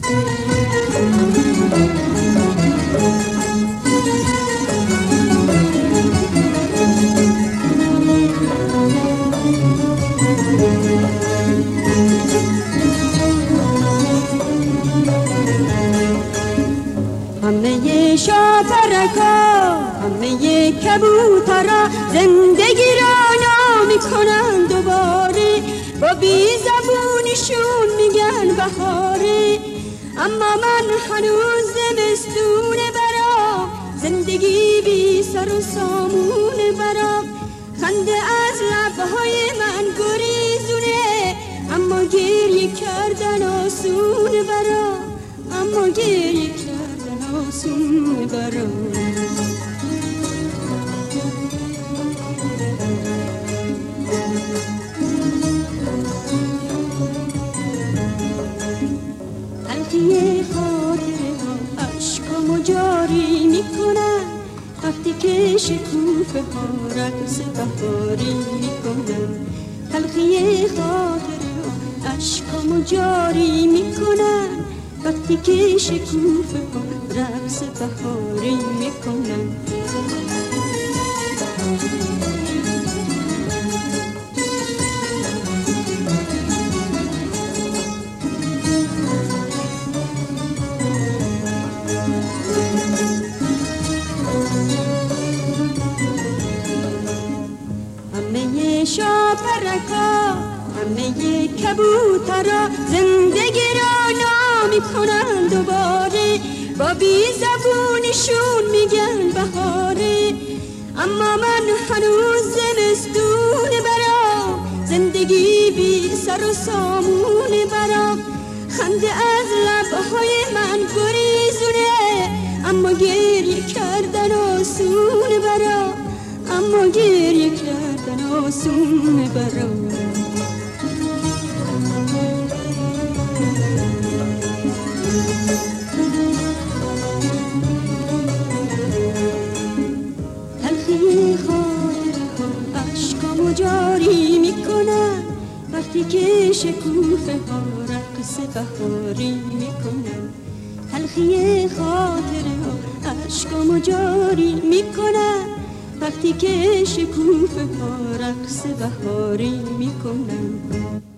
همه شاپرکا همه کبوترا زندگی را نامی کنن دوباره، با بی زبونشون میگن بهاره. اما من هنوز زمستونه برام، زندگی بی سر و سامونه برام. خنده از لبهای من گریزونه، اما گریه کردن آسونه برام، اما گریه کردن آسونه برام. تلخی خاطره ها عشقامو جاری میکنن، وقتی که شکوفه ها رقص بهاری میکنن. تلخی خاطره ها عشقامو جاری میکنن، وقتی که شکوفه ها رقص بهاری میکنن. همه شاپرکا همه کبوترا زندگی را نامی کنن دوباره، با بی زبونشون میگن بهاره. اما من هنوز زمستونه برام، زندگی بی سر و سامونه برام. خنده از لبهای من گریزونه، اما گریه کردن آسونه برام، اما گریه کردن آسونه برام. تلخی خاطره ها عشقامو جاری میکنن، وقتی که شکوفه ها رقص بهاری میکنن. تلخی خاطره ها عشقامو جاری میکنن، وقتی که شکوفه ها رقص بهاری میکنن.